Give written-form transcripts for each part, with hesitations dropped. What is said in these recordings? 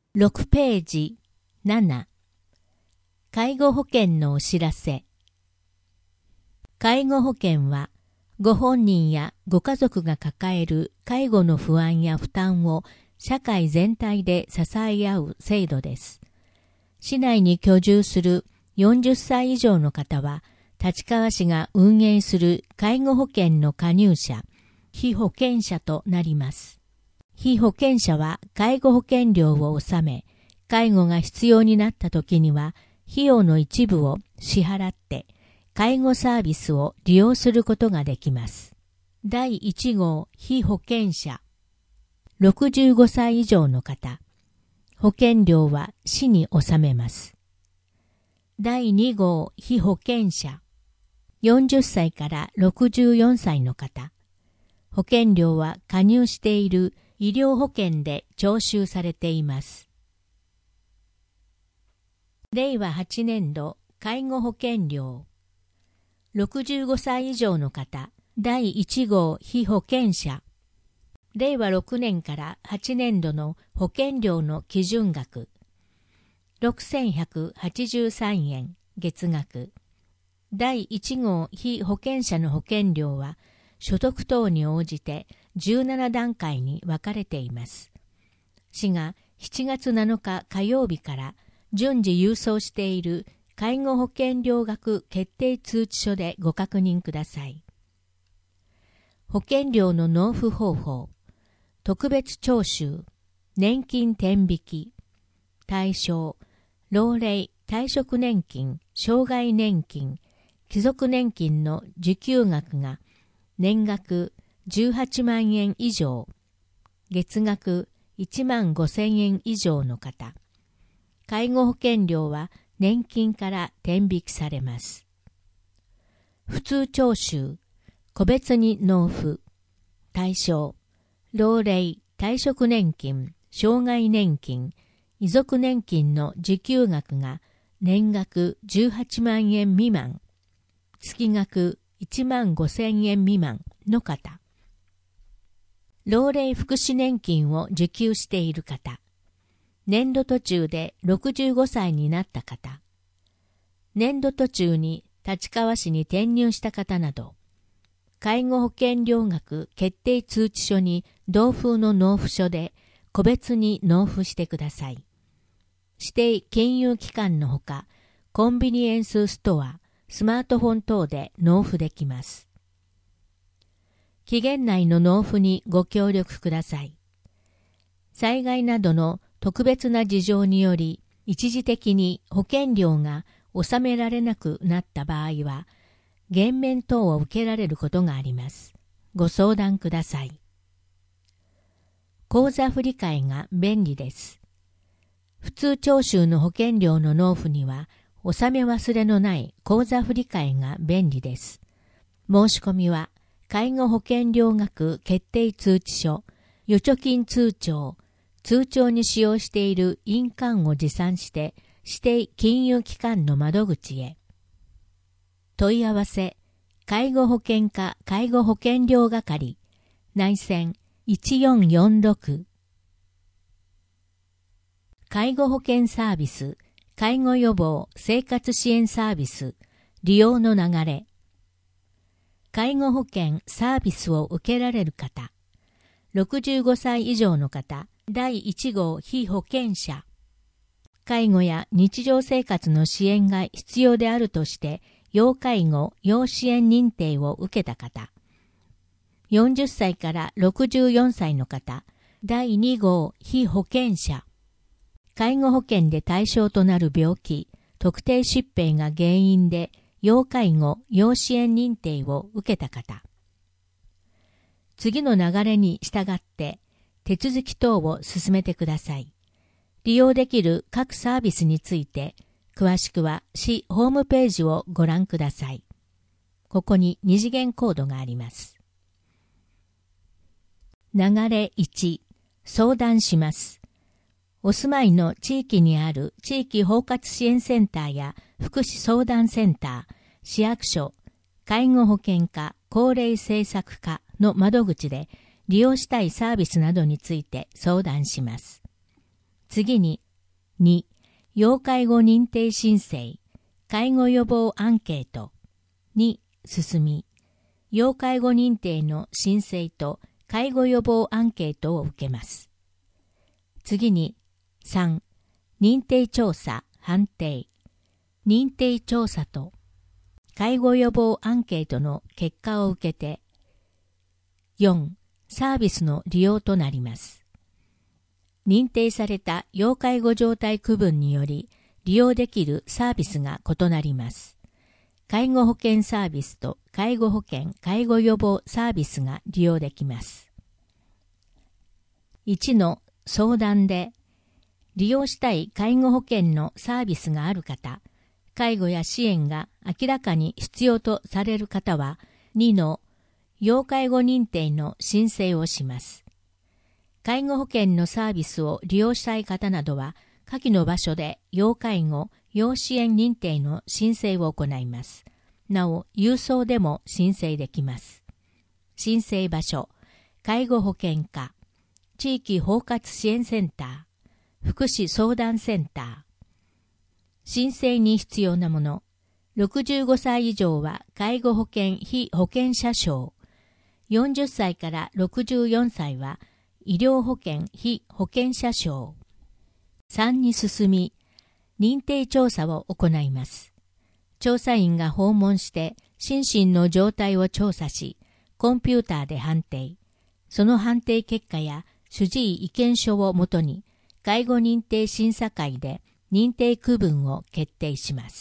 6ページ7、介護保険のお知らせ。介護保険は、ご本人やご家族が抱える介護の不安や負担を社会全体で支え合う制度です。市内に居住する40歳以上の方は、立川市が運営する介護保険の加入者、被保険者となります。被保険者は介護保険料を納め、介護が必要になった時には、費用の一部を支払って、介護サービスを利用することができます。第1号被保険者。65歳以上の方。保険料は市に納めます。第2号被保険者。40歳から64歳の方。保険料は加入している医療保険で徴収されています。令和8年度介護保険料。65歳以上の方、第1号被保険者。令和6年から8年度の保険料の基準額。6183円、月額。第1号被保険者の保険料は、所得等に応じて17段階に分かれています。市が7月7日火曜日から順次郵送している介護保険料額決定通知書でご確認ください。保険料の納付方法、特別徴収、年金天引き、対象、老齢、退職年金、障害年金、貴族年金の受給額が年額18万円以上、月額1万5,000円以上の方。介護保険料は年金から天引きされます。普通徴収、個別に納付、対象、老齢、退職年金、障害年金、遺族年金の受給額が年額18万円未満、月額1万5,000円未満の方。老齢福祉年金を受給している方。年度途中で65歳になった方。年度途中に立川市に転入した方など、介護保険料額決定通知書に同封の納付書で個別に納付してください。指定金融機関のほか、コンビニエンスストア、スマートフォン等で納付できます。期限内の納付にご協力ください。災害などの特別な事情により、一時的に保険料が納められなくなった場合は、減免等を受けられることがあります。ご相談ください。口座振替が便利です。普通徴収の保険料の納付には、納め忘れのない口座振替が便利です。申し込みは、介護保険料額決定通知書、預貯金通帳、通帳に使用している印鑑を持参して、指定金融機関の窓口へ。問い合わせ、介護保険課介護保険料係、内線1446。介護保険サービス、介護予防生活支援サービス、利用の流れ。介護保険サービスを受けられる方。65歳以上の方、第1号被保険者。介護や日常生活の支援が必要であるとして、要介護・要支援認定を受けた方。40歳から64歳の方、第2号被保険者。介護保険で対象となる病気、特定疾病が原因で要介護・要支援認定を受けた方。次の流れに従って手続き等を進めてください。利用できる各サービスについて、詳しくは市ホームページをご覧ください。ここに二次元コードがあります。流れ1、相談します。お住まいの地域にある地域包括支援センターや福祉相談センター、市役所、介護保険課、高齢政策課の窓口で利用したいサービスなどについて相談します。 次に、2、要介護認定申請、介護予防アンケートに進み、要介護認定の申請と介護予防アンケートを受けます。次に、3、認定調査、判定、認定調査と介護予防アンケートの結果を受けて、4、サービスの利用となります。認定された要介護状態区分により利用できるサービスが異なります。介護保険サービスと介護保険・介護予防サービスが利用できます。1の相談で、利用したい介護保険のサービスがある方、介護や支援が明らかに必要とされる方は、2の要介護認定の申請をします。介護保険のサービスを利用したい方などは、下記の場所で要介護・要支援認定の申請を行います。なお、郵送でも申請できます。申請場所、介護保険課、地域包括支援センター、福祉相談センター。申請に必要なもの、65歳以上は介護保険被保険者証、40歳から64歳は医療保険被保険者証。3に進み、認定調査を行います。調査員が訪問して心身の状態を調査し、コンピューターで判定。その判定結果や主治医意見書をもとに、介護認定審査会で認定区分を決定します。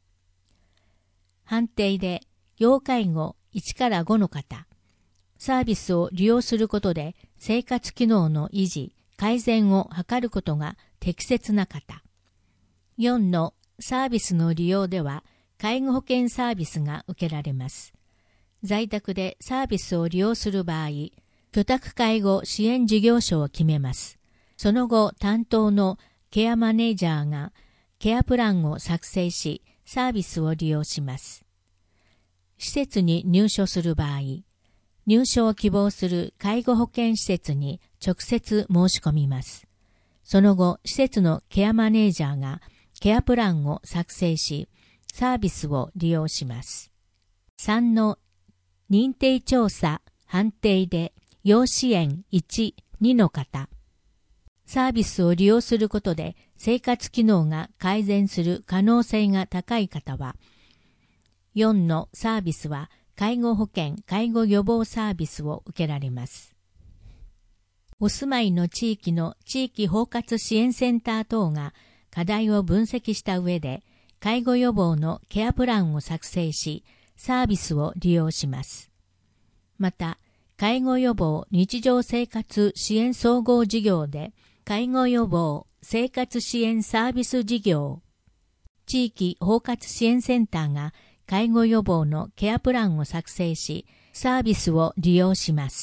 判定で、要介護1から5の方、サービスを利用することで生活機能の維持、改善を図ることが適切な方。4のサービスの利用では、介護保険サービスが受けられます。在宅でサービスを利用する場合、居宅介護支援事業所を決めます。その後、担当のケアマネージャーがケアプランを作成し、サービスを利用します。施設に入所する場合、入所を希望する介護保険施設に直接申し込みます。その後、施設のケアマネージャーがケアプランを作成し、サービスを利用します。3の認定調査、判定で要支援1、2の方。サービスを利用することで生活機能が改善する可能性が高い方は、4のサービスは介護保険・介護予防サービスを受けられます。お住まいの地域の地域包括支援センター等が課題を分析した上で、介護予防のケアプランを作成し、サービスを利用します。また、介護予防日常生活支援総合事業で、介護予防生活支援サービス事業、地域包括支援センターが介護予防のケアプランを作成し、サービスを利用します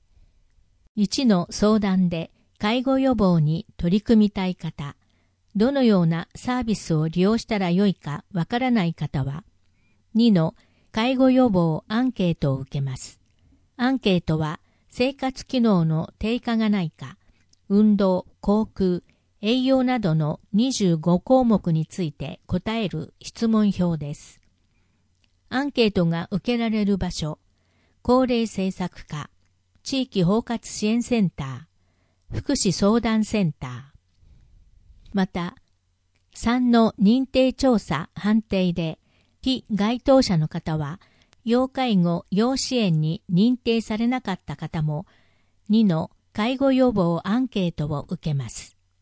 。1の相談で介護予防に取り組みたい方、どのようなサービスを利用したらよいかわからない方は、2の介護予防アンケートを受けます。アンケートは生活機能の低下がないか、運動、口腔、栄養などの25項目について答える質問票です。アンケートが受けられる場所、高齢政策課、地域包括支援センター、福祉相談センター。また、3の認定調査判定で、非該当者の方は、要介護・要支援に認定されなかった方も、2の介護予防アンケートを受けます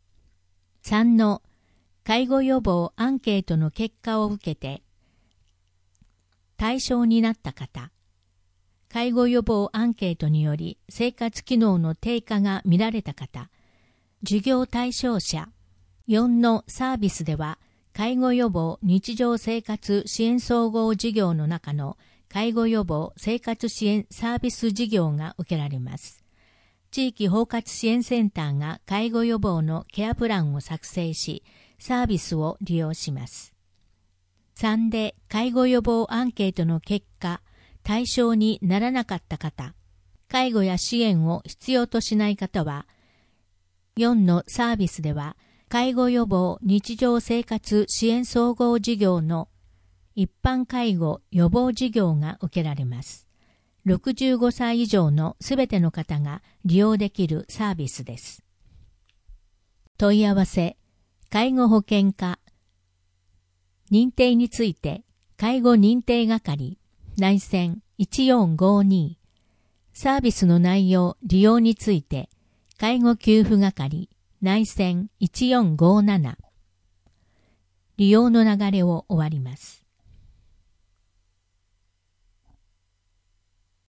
。3の介護予防アンケートの結果を受けて、対象になった方、介護予防アンケートにより生活機能の低下が見られた方、事業対象者、4のサービスでは、介護予防日常生活支援総合事業の中の介護予防生活支援サービス事業が受けられます。地域包括支援センターが介護予防のケアプランを作成し、サービスを利用します。3で介護予防アンケートの結果、対象にならなかった方、介護や支援を必要としない方は、 4のサービスでは、介護予防日常生活支援総合事業の一般介護予防事業が受けられます。65歳以上のすべての方が利用できるサービスです。問い合わせ、介護保険課、認定について、介護認定係、内線1452、サービスの内容、利用について、介護給付係、内線1457、利用の流れを終わります。